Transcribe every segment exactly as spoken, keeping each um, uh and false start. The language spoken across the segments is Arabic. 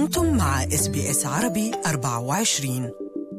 أنتم مع إس بي إس عربي أربعة وعشرين.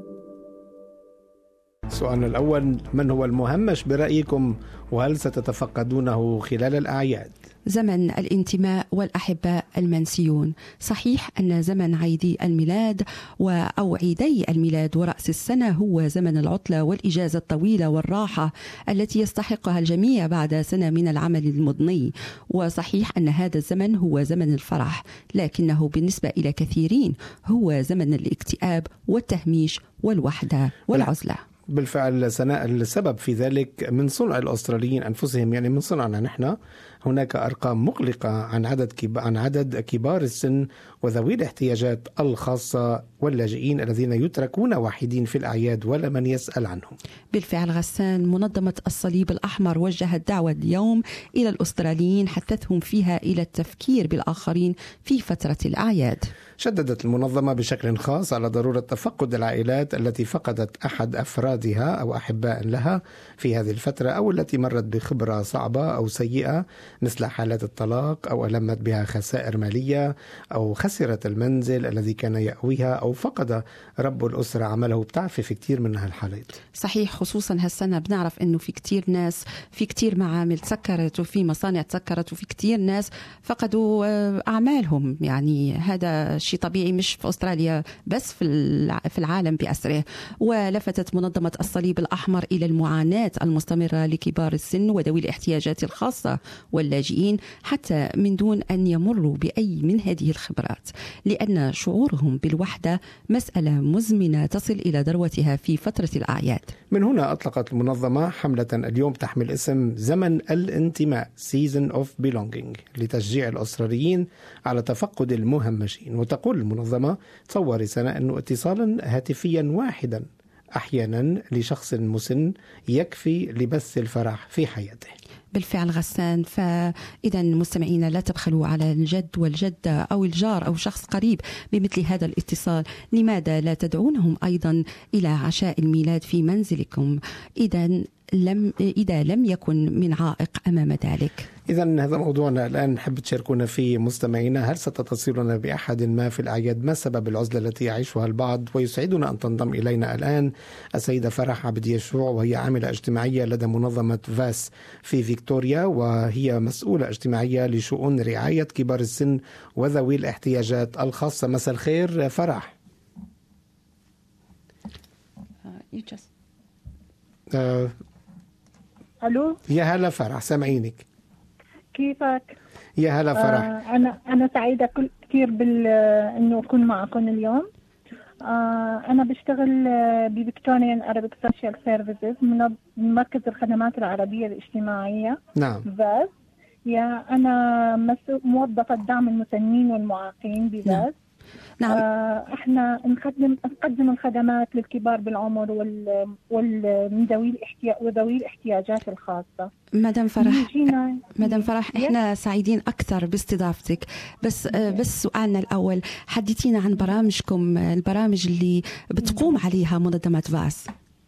سؤالنا الأول: من هو المهمش برأيكم، وهل ستتفقدونه خلال الأعياد؟ زمن الانتماء والأحباء المنسيون. صحيح أن زمن عيدي الميلاد أو عيدي الميلاد ورأس السنة هو زمن العطلة والإجازة الطويلة والراحة التي يستحقها الجميع بعد سنة من العمل المضني، وصحيح أن هذا الزمن هو زمن الفرح، لكنه بالنسبة إلى كثيرين هو زمن الاكتئاب والتهميش والوحدة والعزلة. بالفعل سناء، السبب في ذلك من صنع الأستراليين أنفسهم، يعني من صنعنا نحن. هناك أرقام مقلقة عن عدد كب... عن عدد كبار السن وذوي الاحتياجات الخاصة واللاجئين الذين يتركون وحيدين في الأعياد ولا من يسأل عنهم. بالفعل غسان، منظمة الصليب الأحمر وجهت دعوة اليوم إلى الأستراليين حثتهم فيها إلى التفكير بالآخرين في فترة الأعياد. شددت المنظمة بشكل خاص على ضرورة تفقد العائلات التي فقدت أحد أفرادها أو أحباء لها في هذه الفترة، أو التي مرت بخبرة صعبة أو سيئة مثل حالات الطلاق، أو ألمت بها خسائر مالية، أو خسرت المنزل الذي كان يأويها، أو فقد رب الأسرة عمله. بتعرف في كتير من هالحالات. صحيح، خصوصا هالسنة بنعرف أنه في كتير ناس، في كتير معامل تسكرت وفي مصانع تسكرت وفي كتير ناس فقدوا أعمالهم. يعني هذا شيء طبيعي مش في أستراليا بس، في العالم بأسره. ولفتت منظمة الصليب الأحمر إلى المعاناة المستمرة لكبار السن وذوي الاحتياجات الخاصة واللاجئين حتى من دون أن يمروا بأي من هذه الخبرات، لأن شعورهم بالوحدة مسألة مزمنة تصل إلى ذروتها في فترة الأعياد. من هنا أطلقت المنظمة حملة اليوم تحمل اسم زمن الانتماء Season of Belonging لتشجيع الأستراليين على تفقد المهمشين. وتقول المنظمة: تصوري سنة أنه اتصالا هاتفيا واحدا أحيانا لشخص مسن يكفي لبث الفرح في حياته. بالفعل غسان، فإذا مستمعينا لا تبخلوا على الجد والجدة أو الجار أو شخص قريب بمثل هذا الاتصال. لماذا لا تدعونهم أيضا إلى عشاء الميلاد في منزلكم إذا لم إذا لم يكن من عائق أمام ذلك؟ إذا هذا موضوعنا الآن، نحب تشاركونا فيه مستمعينا. هل ستتصلون بأحد ما في الأعياد؟ ما سبب العزلة التي يعيشها البعض؟ ويسعدنا أن تنضم إلينا الآن السيدة فرح عبد يشوع، وهي عاملة اجتماعية لدى منظمة فاس في فيكتوريا، وهي مسؤولة اجتماعية لشؤون رعاية كبار السن وذوي الاحتياجات الخاصة. مساء الخير فرح. uh, ألو. يا هلا فرح، سامعينك. كيفك؟ يا هلا فرح. آه أنا أنا سعيدة كثير بال إنه أكون معكم اليوم. آه أنا بشتغل بفيكتوريان Arabic Social Services من مركز الخدمات العربية الاجتماعية. نعم. فاز. يا أنا موظفة دعم المسنين والمعاقين بفاز. نعم. آه احنا نقدم نقدم الخدمات للكبار بالعمر وال وال ذوي الاحتياج وذوي الاحتياجات الخاصه. مدام فرح مدام فرح احنا سعيدين اكثر باستضافتك، بس آه بس سؤالنا الاول، حدثينا عن برامجكم، البرامج اللي بتقوم عليها منظمه فاس.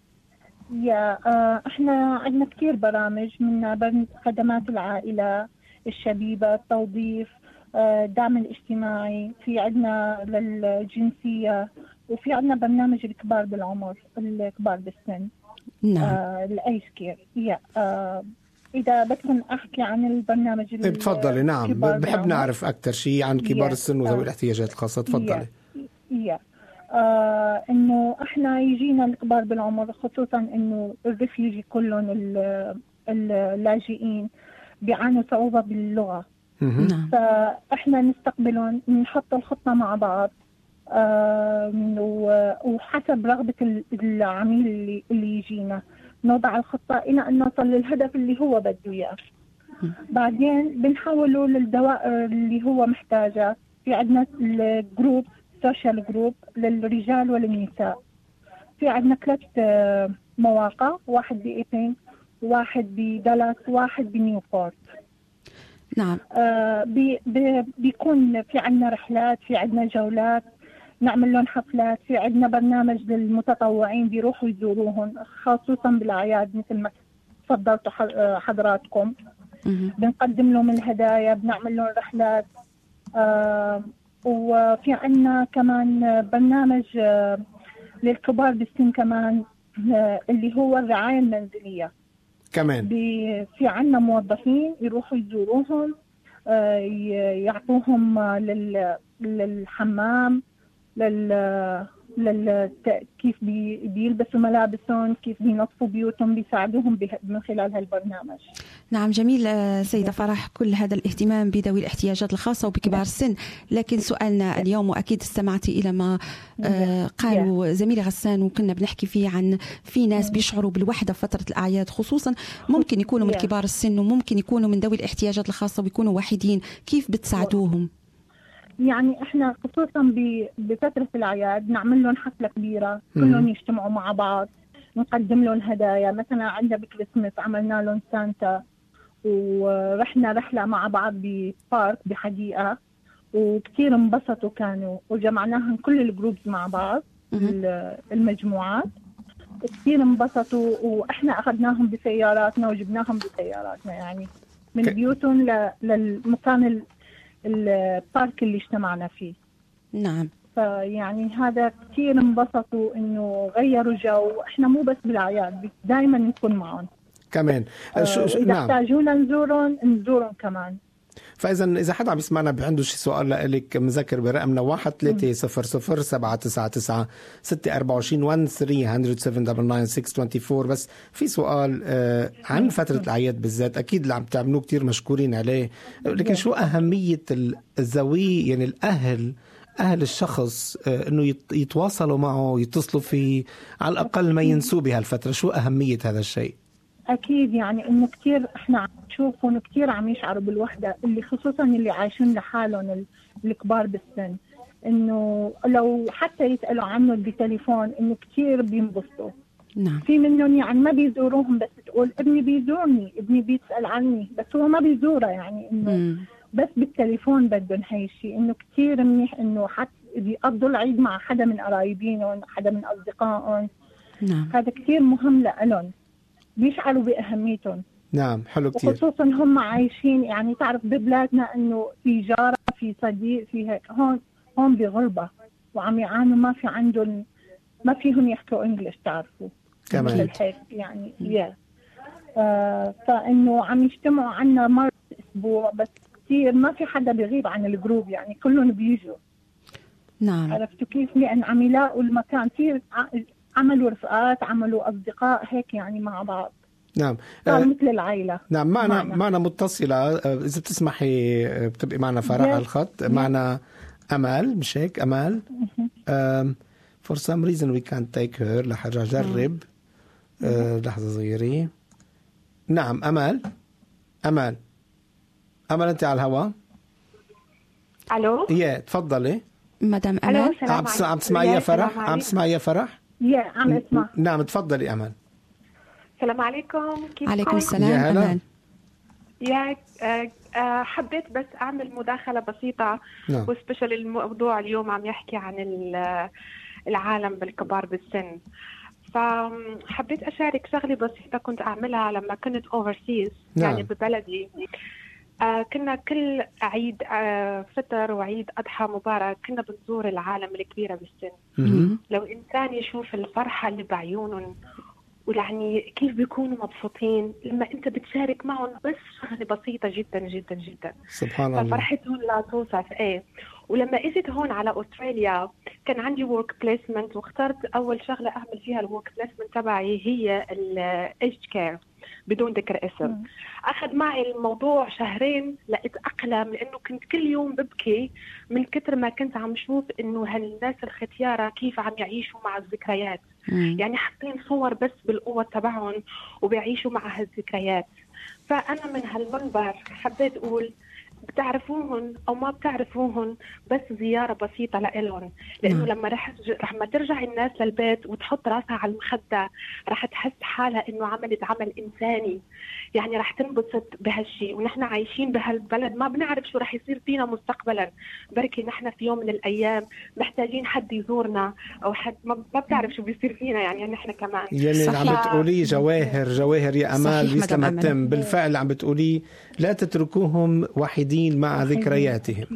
يا آه احنا عندنا كثير برامج، من خدمات العائله، الشبيبه، التوظيف، الدعم الاجتماعي، في عندنا للجنسية، وفي عندنا برنامج الكبار بالعمر، الكبار بالسن. نعم. آه الأيس كير. يا آه إذا بدكم أحكي عن البرنامج اللي بتفضلي. نعم، بحب نعرف أكثر شيء عن كبار السن وذوي الاحتياجات الخاصة. تفضلي. يا آه إنه إحنا يجينا الكبار بالعمر، خصوصا إنه الريفيوجي كلهم اللاجئين بيعانوا صعوبة باللغة. نعم. فإحنا نستقبلهم، نحط الخطة مع بعض آه وحسب رغبة العميل اللي, اللي يجينا نوضع الخطة إلى أن نصل للهدف اللي هو بده إياه. بعدين بنحوله للدوائر اللي هو محتاجها. في عندنا الجروب، سوشيال جروب للرجال وللنساء. في عندنا ثلاث مواقع، واحد بإيبينغ، واحد بدالاس، واحد بنيوبورت. نعم. آه بي بي بيكون في عندنا رحلات، في عندنا جولات، نعمل لهم حفلات. في عندنا برنامج للمتطوعين بيروحوا يزوروهم، خصوصا بالأعياد مثل ما تفضلتوا حضراتكم. بنقدم لهم الهدايا، بنعمل لهم رحلات. آه وفي عنا كمان برنامج للكبار بالسن كمان اللي هو الرعاية المنزلية كمان. في عنا موظفين يروحوا يزوروهم، يعطوهم للحمام، لل لل كيف بي... بيلبسوا ملابسهم، كيف بينظفوا بيوتهم، بيساعدوهم به... من خلال هالبرنامج. نعم جميل سيدة فرح، كل هذا الاهتمام بذوي الاحتياجات الخاصة وبكبار السن. لكن سؤالنا اليوم، وأكيد استمعتي إلى ما آه قالوا زميلي غسان وكنا بنحكي فيه عن في ناس بيشعروا بالوحدة في فترة الأعياد، خصوصا ممكن يكونوا من كبار السن وممكن يكونوا من ذوي الاحتياجات الخاصة ويكونوا وحيدين، كيف بتساعدوهم؟ يعني احنا خصوصا بفترة الأعياد نعمل لهم حفلة كبيرة، كلهم يجتمعوا مع بعض، نقدم لهم هدايا. مثلا عندنا بكريسماس عملنا لهم سانتا، ورحنا رحلة مع بعض ببارك بحديقة، وكتير انبسطوا كانوا، وجمعناهم كل الجروبز مع بعض المجموعات، كتير انبسطوا، واحنا اخذناهم بسياراتنا وجبناهم بسياراتنا يعني من بيوتهم للمكان البارك اللي اجتمعنا فيه. نعم. فيعني هذا كتير انبسطوا انه غيروا جو. احنا مو بس بالأعياد، دائما نكون معهم كمان. آه شو شو إذا احتاجونا نعم. نزورهم نزورهم كمان. فإذا إذا حدا عم يسمعنا عنده شي سؤال لك، مذكر برقمنا واحد ثلاثة صفر صفر سبعة تسعة تسعة ستة أربعة عشرين واحد ثلاثة صفر سبعة تسعة ستة أربعة أربعة. بس في سؤال آه عن فترة الأعياد بالذات، أكيد اللي عم تعملوه كتير مشكورين عليه، لكن شو أهمية الزوي يعني الأهل أهل الشخص آه إنه يتواصلوا معه، يتصلوا فيه، على الأقل ما ينسوا بهالفترة؟ شو أهمية هذا الشيء؟ أكيد يعني إنه كتير إحنا عم نشوفهم كتير عم يشعروا بالوحدة، اللي خصوصا اللي عايشين لحالهم الكبار بالسن، إنه لو حتى يسألوا عنه بتليفون إنه كتير بينبسطوا. نعم. في منهم يعني ما بيزوروهم، بس تقول ابني بيزورني، ابني بيسأل عني، بس هو ما بيزوره، يعني إنه م. بس بالتليفون بدهم هاي الشيء. إنه كتير منيح إنه حتى بيقضوا العيد مع حدا من قرايبينهم، حدا من أصدقائهم. نعم. هذا كتير مهم لهم، بيشعروا بأهميتهم. نعم حلو كتير. وخصوصا هم عايشين يعني تعرف ببلادنا انه في جارة في صديق في هيك، هون هون بغربة وعم يعانوا، ما في عندهم، ما فيهم يحكوا انجليش تعرفوا كمان هيك يعني يا آه فانه عم يجتمعوا عنا مرة اسبوع، بس كتير ما في حدا بيغيب عن الجروب، يعني كلهم بيجوا. نعم. عرفتوا كيف؟ لان عم يلاقوا المكان، في عملوا رفقات، عملوا اصدقاء هيك يعني مع بعض. نعم صار مثل العائلة. نعم. معنا معنا متصلة، إذا بتسمحي بتبقي معنا فرح على الخط. معنا أمال، مش هيك أمال؟ um, for some reason we can't take her. رح أرجع أجرب. uh, لحظة صغيرة. نعم أمال أمال أمال أنت على الهواء. ألو. يا تفضلي مدام أمال. عم عم تسمعي يا فرح؟ عم تسمعي يا فرح؟ يا عم اسمع. نعم تفضلي أمال. السلام عليكم. كيفكم؟ عليكم السلام. يا هلا. يا حبيت بس أعمل مداخلة بسيطة. نعم. وسبيشال الموضوع اليوم عم يحكي عن العالم بالكبار بالسن، فحبيت أشارك شغلة بسيطة كنت أعملها لما كنت overseas. نعم. يعني ببلدي آه كنا كل عيد آه فطر وعيد أضحى مبارك كنا بنزور العالم الكبيرة بالسن. م- لو إنسان يشوف الفرحة اللي بعيونهم، ويعني كيف بيكونوا مبسوطين لما أنت بتشارك معهم بس شغلة بسيطة جدا جدا جدا. سبحان الله. ففرحتهم لا توصف. إيه. ولما إجيت هون على أستراليا كان عندي work placement، واخترت أول شغلة أعمل فيها الwork placement تبعي هي ال aged care بدون ذكر اسم. أخذ معي الموضوع شهرين لأتأقلم، لأنه كنت كل يوم ببكي من كتر ما كنت عم شوف إنه هالناس الختيارة كيف عم يعيشوا مع الذكريات. مم. يعني حاطين صور بس بالقوة تبعهم وبيعيشوا مع هالذكريات. فأنا من هالمنبر حبيت أقول بتعرفوهن أو ما بتعرفوهن، بس زيارة بسيطة لإلهم، لأنه لما رح لما ترجع الناس للبيت وتحط راسها على المخدة رح تحس حالها إنه عملت عمل إنساني، يعني رح تنبسط بهالشيء. ونحن عايشين بهالبلد ما بنعرف شو رح يصير فينا مستقبلا، بركي نحن في يوم من الأيام محتاجين حد يزورنا أو حد ما بتعرف شو بيصير فينا، يعني نحن كمان. يعني صحيح. عم بتقولي جواهر جواهر يا أمال، يسلم التم بالفعل عم بتقولي لا تتركوهم وحيدين مع ذكرياتهم.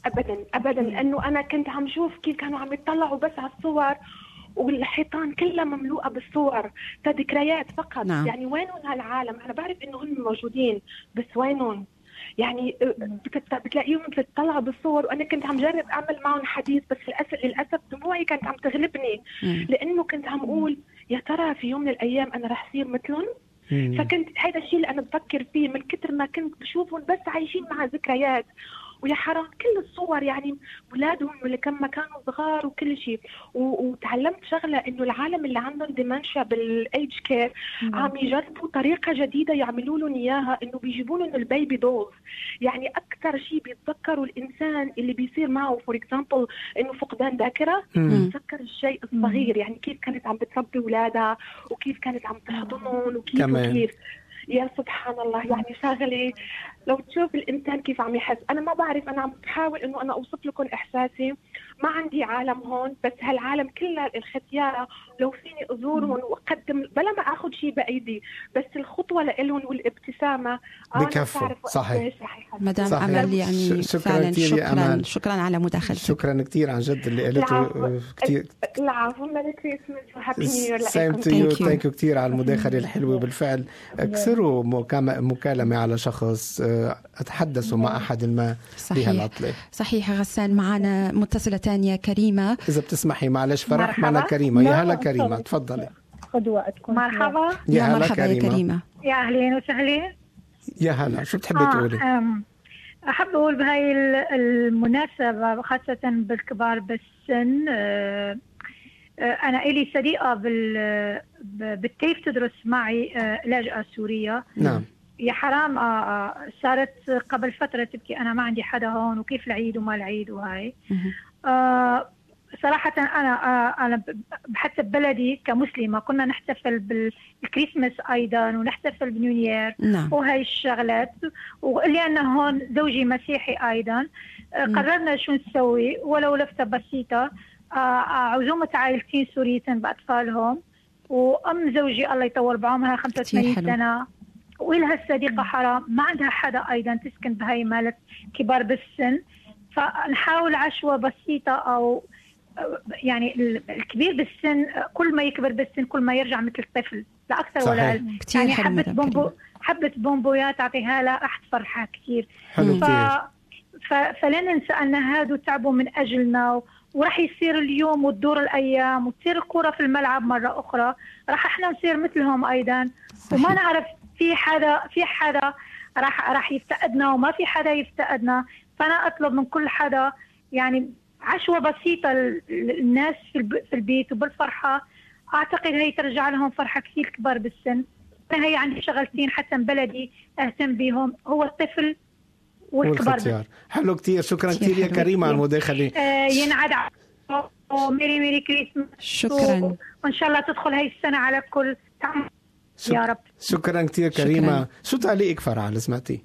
ابدا ابدا، لانه انا كنت عم شوف كيف كانوا عم يطلعوا بس على الصور، والحيطان كلها مملوءة بالصور كذكريات فقط. نعم. يعني وينهم هالعالم؟ أنا بعرف إنه هم موجودين بس وينهم؟ يعني بتلاقيهم بتطلعوا بالصور، وأنا كنت عم جرب أعمل معهم حديث، بس للأسف للأسف دموعي كانت عم تغلبني، لأنه كنت عم أقول يا ترى في يوم من الأيام أنا رح أصير مثلهم. فكنت هذا الشيء اللي أنا بفكر فيه من كتر ما كنت بشوفهم بس عايشين مع ذكريات. ويا حرام كل الصور، يعني ولادهم اللي كما كانوا صغار وكل شيء. وتعلمت شغله انه العالم اللي عندهم ديمنشيا بالايج كير عم يجربوا طريقه جديده يعملوا لهم اياها، انه بيجيبوا لهم البيبي دولز. يعني اكثر شيء بيتذكروا الانسان اللي بيصير معه فور اكزامبل انه فقدان ذاكره، بيتذكر الشيء الصغير، يعني كيف كانت عم بتربي اولادها وكيف كانت عم تحضنهم وكيف كمان. وكيف يا سبحان الله، يعني شغله لو تشوف الإنسان كيف عم يحس. أنا ما بعرف، أنا عم بحاول إنه أنا أوصف لكم إحساسي. ما عندي عالم هون، بس هالعالم كلها الختيارة لو فيني أزورهم وأقدم بلا ما أخذ شيء بأيدي، بس الخطوة لهم والابتسامة بكفوا. صحيح مدام أمل، يعني فعلا شكرا شكرا على مداخلتك. شكرا كثير عن جد اللي قلته كثير. العفو، ميري كريسماس وهابي نيو يير لكم. ثانك يو كثير على المداخلة الحلوة. بالفعل كسروا مكالمة على شخص، أتحدثوا مع أحد ما بهالعطلة. صحيح غسان. معنا متصلة تانية كريمة، إذا بتسمحي. معلش فرح، معنا كريمة. يا هلا كريمة، تفضلي. خذوا وقتكم. مرحبا. يا هلا كريمة. كريمة. يا أهلين وسهلين. يا هلا، شو بتحبي آه تقولي؟ أحب أقول بهاي المناسبة خاصة بالكبار بالسن، أنا إلي صديقة بالتيف تدرس معي لاجئة سورية. نعم. يا حرام صارت قبل فترة تبكي أنا ما عندي حدا هون وكيف العيد وما العيد وهاي. آه صراحة أنا آه أنا حتى ببلدي كمسلمة كنا نحتفل بالكريسماس أيضا ونحتفل بنيوير. نعم. وهاي الشغلات، ولأن هون زوجي مسيحي أيضا. آه قررنا شو نسوي ولو لفتة بسيطة. آه عزومة عائلتين سوريتين بأطفالهم، وأم زوجي الله يطول بعمرها خمسة وثمانين سنة، وإلها الصديقة حرام ما عندها حدا أيضا تسكن بهاي مالت كبار بالسن. فنحاول عشوة بسيطة، أو يعني الكبير بالسن كل ما يكبر بالسن كل ما يرجع مثل الطفل، لا أكثر ولا أقل. يعني حبة بومبو حبة بومبويات أعطيها لها راح تفرحها كثير. ف... ف... فلا ننسى أن هادو تعبوا من أجلنا، وراح يصير اليوم وتدور الأيام وتصير الكرة في الملعب مرة أخرى، راح إحنا نصير مثلهم أيضا. صحيح. وما نعرف في حدا في حدا راح راح يفتقدنا وما في حدا يفتقدنا. فأنا أطلب من كل حدا يعني عشوة بسيطة للناس في البيت وبالفرحة. أعتقد هي ترجع لهم فرحة كثير كبار بالسن. أنا هي عندي شغلتين حتى بلدي أهتم بهم، هو الطفل والكبار. حلو كتير. شكرا كتير يا كريمة على المداخلة. آه ينعاد ميري ميري كريسماس. شكرا. وإن شاء الله تدخل هاي السنة على كل تعمل شك... يا رب. شكرا كتير كريمة. شكرا. شو تعليقك فرح على سمعتي؟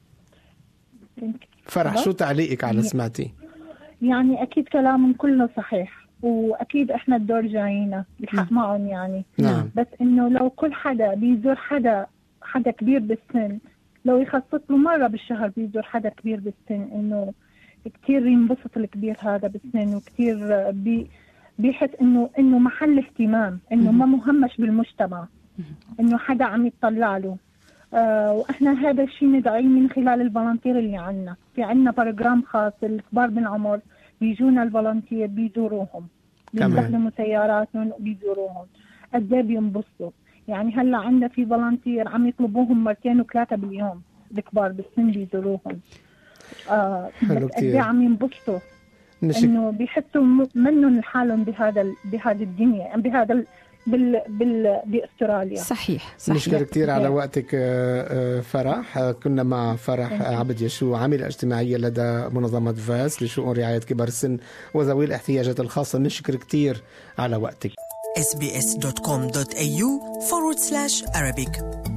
فرح شو تعليقك على سمعتي؟ يعني أكيد كلامهم كله صحيح، وأكيد إحنا الدور جاينا الحق معهم يعني. نعم. بس إنه لو كل حدا بيزور حدا حدا كبير بالسن، لو يخصص له مرة بالشهر بيزور حدا كبير بالسن، إنه كتير ينبسط الكبير هذا بالسن، وكتير بي بيحس إنه إنه محل اهتمام، إنه ما مهمش بالمجتمع، إنه حدا عم يطلع له. آه وإحنا هذا الشيء ندعيه من خلال الفولنتير اللي عنا. في عنا برنامج خاص الكبار بالعمر بيجونا الفولنتير بيزوروهم، بيستخدموا سياراتهم وبيزوروهم. قد ايه بينبسطوا. يعني هلا عندنا في فولنتير عم يطلبوهم مرتين وثلاثة باليوم، الكبار بالسن بيزوروهم. آه حلو قد ايه عم ينبسطوا، انه بيحسوا منهم لحالهم بهذا بهذه الدنيا، بهذا ال... بال بال باستراليا. صحيح صحيح. نشكر كثير على وقتك فرح. كنا مع فرح عبد يشوع، عاملة اجتماعية لدى منظمة فاس لشؤون رعاية كبار السن وذوي الاحتياجات الخاصة. نشكر كثير على وقتك. إس بي إس دوت كوم دوت إيه يو forward slash Arabic